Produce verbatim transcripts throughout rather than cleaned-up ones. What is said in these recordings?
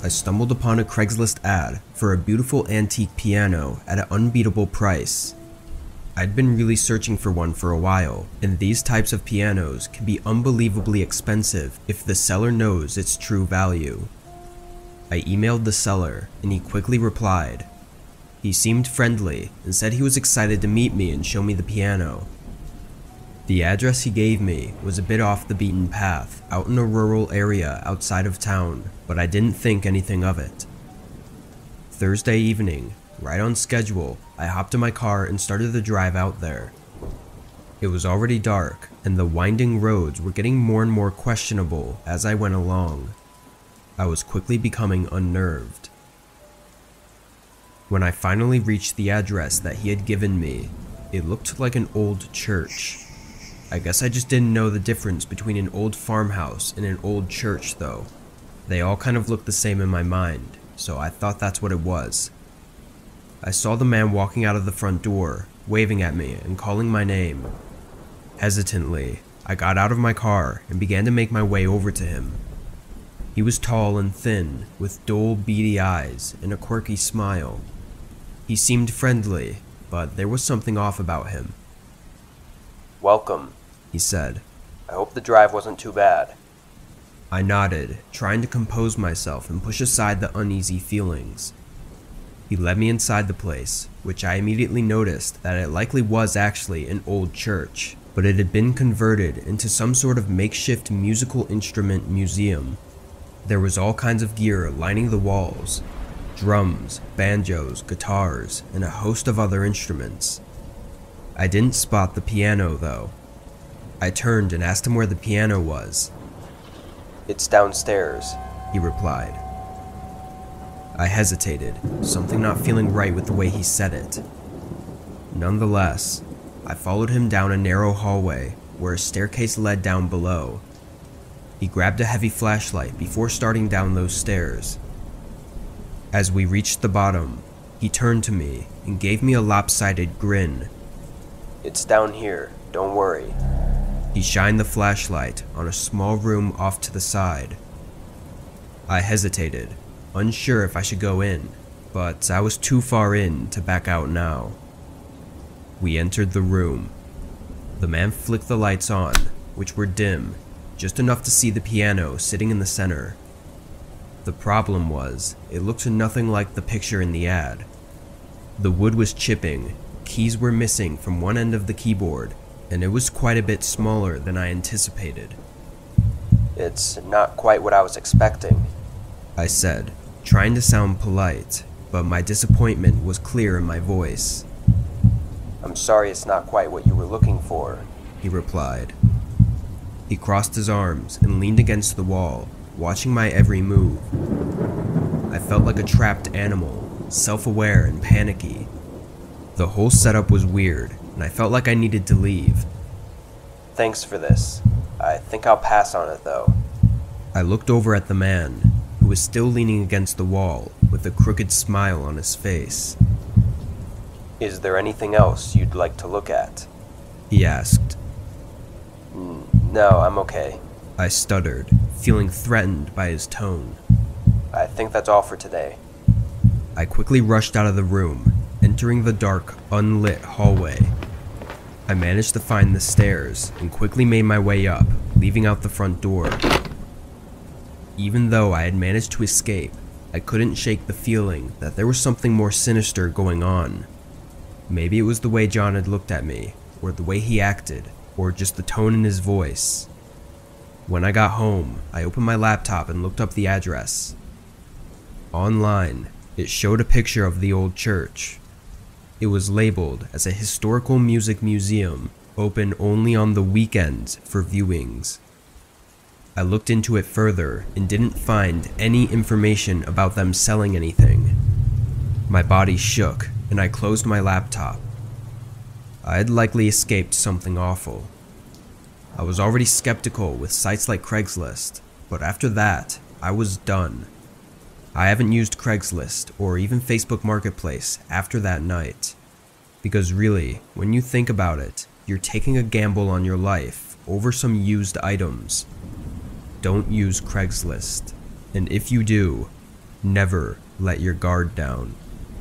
I stumbled upon a Craigslist ad for a beautiful antique piano at an unbeatable price. I'd been really searching for one for a while, and these types of pianos can be unbelievably expensive if the seller knows its true value. I emailed the seller, and he quickly replied. He seemed friendly and said he was excited to meet me and show me the piano. The address he gave me was a bit off the beaten path, out in a rural area outside of town, but I didn't think anything of it. Thursday evening, right on schedule, I hopped in my car and started the drive out there. It was already dark, and the winding roads were getting more and more questionable as I went along. I was quickly becoming unnerved. When I finally reached the address that he had given me, it looked like an old church. I guess I just didn't know the difference between an old farmhouse and an old church though. They all kind of looked the same in my mind, so I thought that's what it was. I saw the man walking out of the front door, waving at me and calling my name. Hesitantly, I got out of my car and began to make my way over to him. He was tall and thin, with dull, beady eyes and a quirky smile. He seemed friendly, but there was something off about him. "Welcome," he said. "I hope the drive wasn't too bad." I nodded, trying to compose myself and push aside the uneasy feelings. He led me inside the place, which I immediately noticed that it likely was actually an old church, but it had been converted into some sort of makeshift musical instrument museum. There was all kinds of gear lining the walls: drums, banjos, guitars, and a host of other instruments. I didn't spot the piano though. I turned and asked him where the piano was. "It's downstairs," he replied. I hesitated, something not feeling right with the way he said it. Nonetheless, I followed him down a narrow hallway where a staircase led down below. He grabbed a heavy flashlight before starting down those stairs. As we reached the bottom, he turned to me and gave me a lopsided grin. "It's down here, don't worry." He shined the flashlight on a small room off to the side. I hesitated, unsure if I should go in, but I was too far in to back out now. We entered the room. The man flicked the lights on, which were dim, just enough to see the piano sitting in the center. The problem was, it looked nothing like the picture in the ad. The wood was chipping, keys were missing from one end of the keyboard, and it was quite a bit smaller than I anticipated. "It's not quite what I was expecting," I said, trying to sound polite, but my disappointment was clear in my voice. "I'm sorry it's not quite what you were looking for," he replied. He crossed his arms and leaned against the wall, watching my every move. I felt like a trapped animal, self-aware and panicky. The whole setup was weird, and I felt like I needed to leave. "Thanks for this. I think I'll pass on it though." I looked over at the man, who was still leaning against the wall with a crooked smile on his face. "Is there anything else you'd like to look at?" he asked. "No, I'm okay." I stuttered, feeling threatened by his tone. "I think that's all for today." I quickly rushed out of the room, entering the dark, unlit hallway. I managed to find the stairs and quickly made my way up, leaving out the front door. Even though I had managed to escape, I couldn't shake the feeling that there was something more sinister going on. Maybe it was the way John had looked at me, or the way he acted, or just the tone in his voice. When I got home, I opened my laptop and looked up the address. Online, it showed a picture of the old church. It was labeled as a historical music museum, open only on the weekends for viewings. I looked into it further and didn't find any information about them selling anything. My body shook and I closed my laptop. I had likely escaped something awful. I was already skeptical with sites like Craigslist, but after that, I was done. I haven't used Craigslist or even Facebook Marketplace after that night. Because really, when you think about it, you're taking a gamble on your life over some used items. Don't use Craigslist. And if you do, Never let your guard down.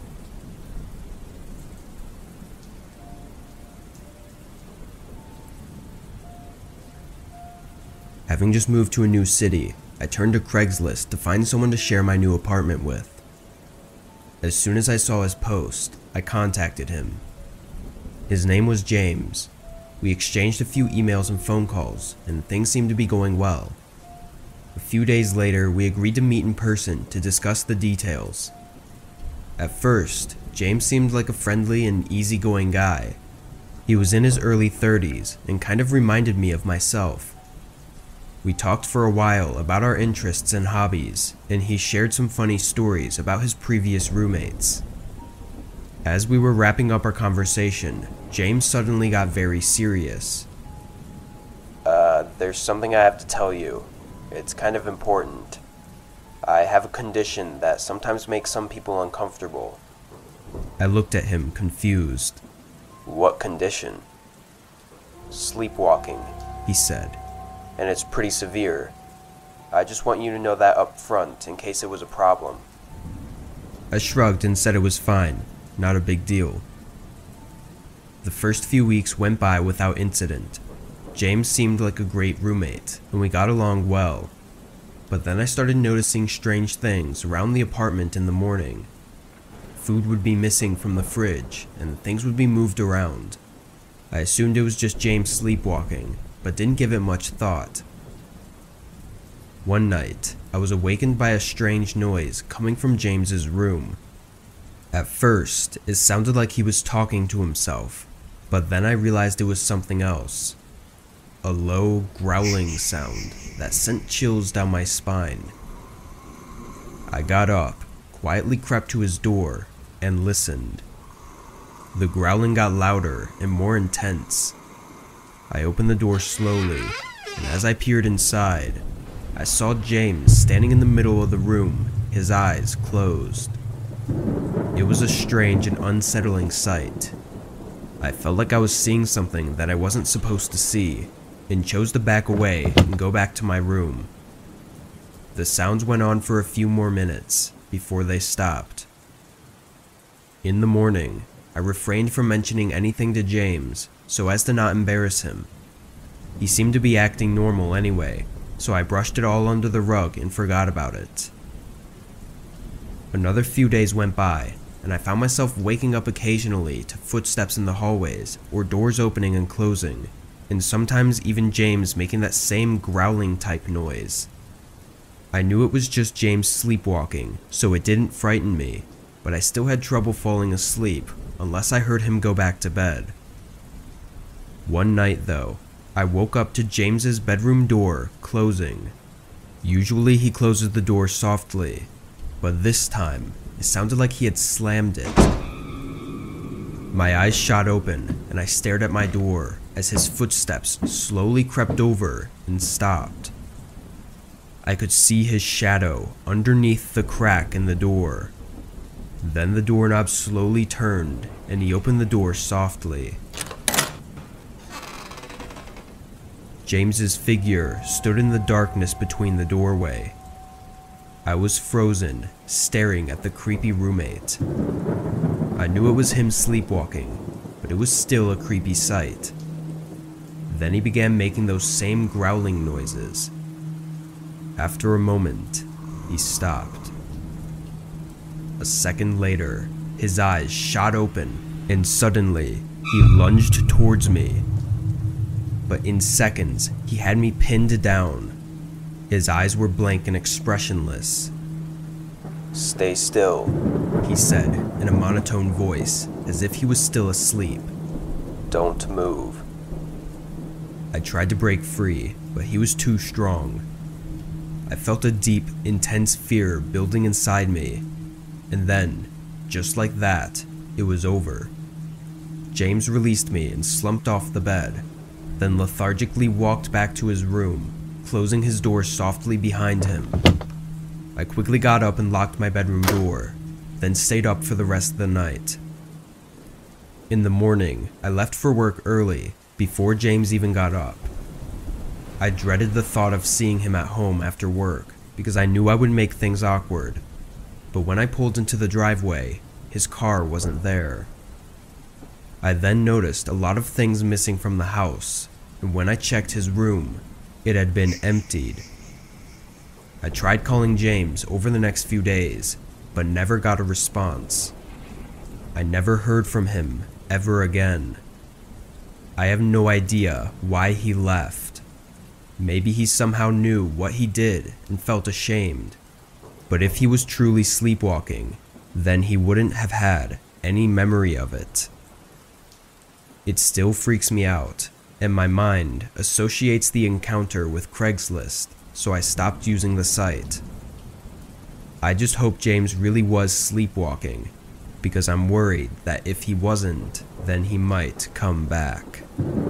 Having just moved to a new city, I turned to Craigslist to find someone to share my new apartment with. As soon as I saw his post, I contacted him. His name was James. We exchanged a few emails and phone calls, and things seemed to be going well. A few days later, we agreed to meet in person to discuss the details. At first, James seemed like a friendly and easygoing guy. He was in his early thirties and kind of reminded me of myself. We talked for a while about our interests and hobbies, and he shared some funny stories about his previous roommates. As we were wrapping up our conversation, James suddenly got very serious. Uh, there's something I have to tell you. It's kind of important. I have a condition that sometimes makes some people uncomfortable. I looked at him, confused. What condition? Sleepwalking, He said. and it's pretty severe. I just want you to know that up front in case it was a problem. I shrugged and said it was fine, not a big deal. The first few weeks went by without incident. James seemed like a great roommate, and we got along well. But then I started noticing strange things around the apartment in the morning. Food would be missing from the fridge, and things would be moved around. I assumed it was just James sleepwalking, but didn't give it much thought. One night, I was awakened by a strange noise coming from James's room. At first, it sounded like he was talking to himself, but then I realized it was something else. A low, growling sound that sent chills down my spine. I got up, quietly crept to his door, and listened. The growling got louder and more intense. I opened the door slowly, and as I peered inside, I saw James standing in the middle of the room, his eyes closed. It was a strange and unsettling sight. I felt like I was seeing something that I wasn't supposed to see, and chose to back away and go back to my room. The sounds went on for a few more minutes before they stopped. In the morning, I refrained from mentioning anything to James so as to not embarrass him. He seemed to be acting normal anyway, so I brushed it all under the rug and forgot about it. Another few days went by, and I found myself waking up occasionally to footsteps in the hallways or doors opening and closing, and sometimes even James making that same growling type noise. I knew it was just James sleepwalking, so it didn't frighten me, but I still had trouble falling asleep unless I heard him go back to bed. One night though, I woke up to James's bedroom door closing. Usually he closes the door softly, but this time it sounded like he had slammed it. My eyes shot open and I stared at my door as his footsteps slowly crept over and stopped. I could see his shadow underneath the crack in the door. Then the doorknob slowly turned and he opened the door softly. James's figure stood in the darkness between the doorway. I was frozen, staring at the creepy roommate. I knew it was him sleepwalking, but it was still a creepy sight. Then he began making those same growling noises. After a moment, he stopped. A second later, his eyes shot open, and suddenly, he lunged towards me. But in seconds, he had me pinned down. His eyes were blank and expressionless. Stay still, He said in a monotone voice, as if he was still asleep. Don't move. I tried to break free, but he was too strong. I felt a deep, intense fear building inside me, and then, just like that, it was over. James released me and slumped off the bed, then lethargically walked back to his room, closing his door softly behind him. I quickly got up and locked my bedroom door, then stayed up for the rest of the night. In the morning, I left for work early, before James even got up. I dreaded the thought of seeing him at home after work, because I knew I would make things awkward. but when I pulled into the driveway, his car wasn't there. I then noticed a lot of things missing from the house, and when I checked his room, it had been emptied. I tried calling James over the next few days, but never got a response. I never heard from him ever again. I have no idea why he left. Maybe he somehow knew what he did and felt ashamed. But if he was truly sleepwalking, then he wouldn't have had any memory of it. It still freaks me out, and my mind associates the encounter with Craigslist, so I stopped using the site. I just hope James really was sleepwalking, because I'm worried that if he wasn't, then he might come back.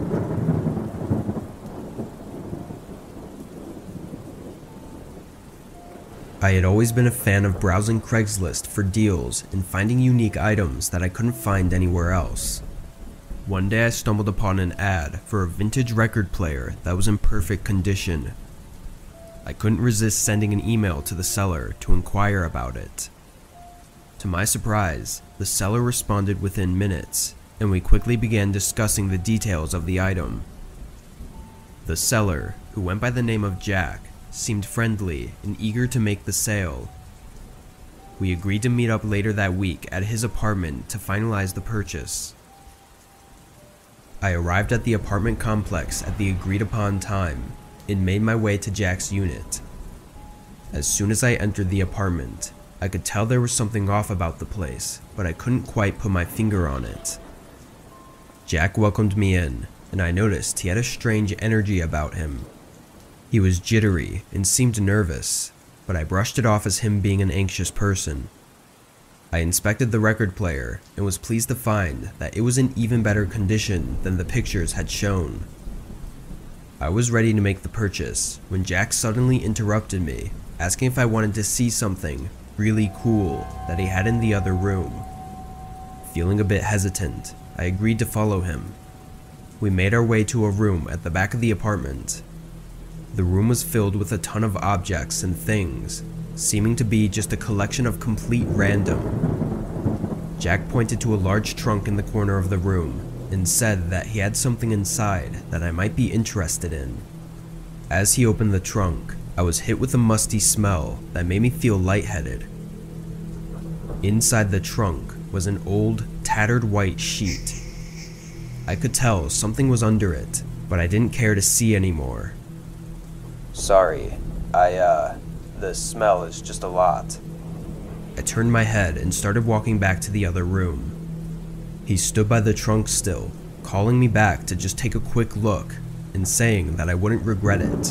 I had always been a fan of browsing Craigslist for deals and finding unique items that I couldn't find anywhere else. One day I stumbled upon an ad for a vintage record player that was in perfect condition. I couldn't resist sending an email to the seller to inquire about it. To my surprise, the seller responded within minutes, and we quickly began discussing the details of the item. The seller, who went by the name of Jack, seemed friendly and eager to make the sale. We agreed to meet up later that week at his apartment to finalize the purchase. I arrived at the apartment complex at the agreed upon time and made my way to Jack's unit. As soon as I entered the apartment, I could tell there was something off about the place, but I couldn't quite put my finger on it. Jack welcomed me in, and I noticed he had a strange energy about him. He was jittery and seemed nervous, but I brushed it off as him being an anxious person. I inspected the record player and was pleased to find that it was in even better condition than the pictures had shown. I was ready to make the purchase when Jack suddenly interrupted me, asking if I wanted to see something really cool that he had in the other room. Feeling a bit hesitant, I agreed to follow him. We made our way to a room at the back of the apartment. The room was filled with a ton of objects and things, seeming to be just a collection of complete random. Jack pointed to a large trunk in the corner of the room and said that he had something inside that I might be interested in. As he opened the trunk, I was hit with a musty smell that made me feel lightheaded. Inside the trunk was an old, tattered white sheet. I could tell something was under it, but I didn't care to see anymore. Sorry, I, uh, the smell is just a lot. I turned my head and started walking back to the other room. He stood by the trunk still, calling me back to just take a quick look and saying that I wouldn't regret it.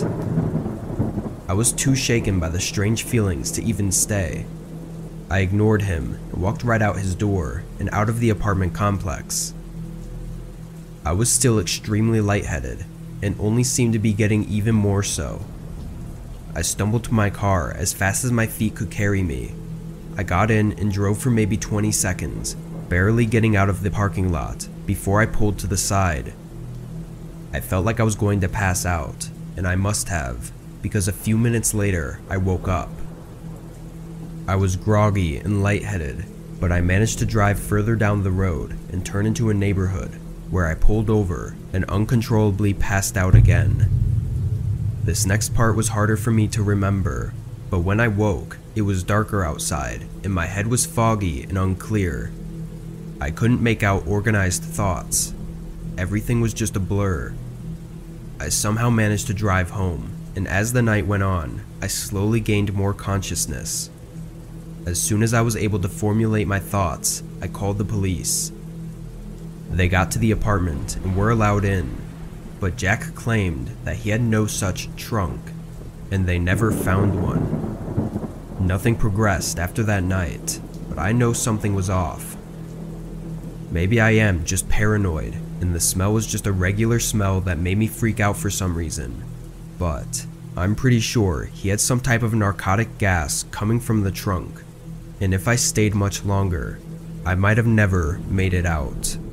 I was too shaken by the strange feelings to even stay. I ignored him and walked right out his door and out of the apartment complex. I was still extremely lightheaded and only seemed to be getting even more so. I stumbled to my car as fast as my feet could carry me. I got in and drove for maybe twenty seconds, barely getting out of the parking lot before I pulled to the side. I felt like I was going to pass out, and I must have, because a few minutes later I woke up. I was groggy and lightheaded, but I managed to drive further down the road and turn into a neighborhood where I pulled over and uncontrollably passed out again. This next part was harder for me to remember, but when I woke, it was darker outside and my head was foggy and unclear. I couldn't make out organized thoughts. Everything was just a blur. I somehow managed to drive home, and as the night went on, I slowly gained more consciousness. As soon as I was able to formulate my thoughts, I called the police. They got to the apartment and were allowed in, but Jack claimed that he had no such trunk, and they never found one. Nothing progressed after that night, but I know something was off. Maybe I am just paranoid, and the smell was just a regular smell that made me freak out for some reason, but I'm pretty sure he had some type of narcotic gas coming from the trunk, and if I stayed much longer, I might have never made it out.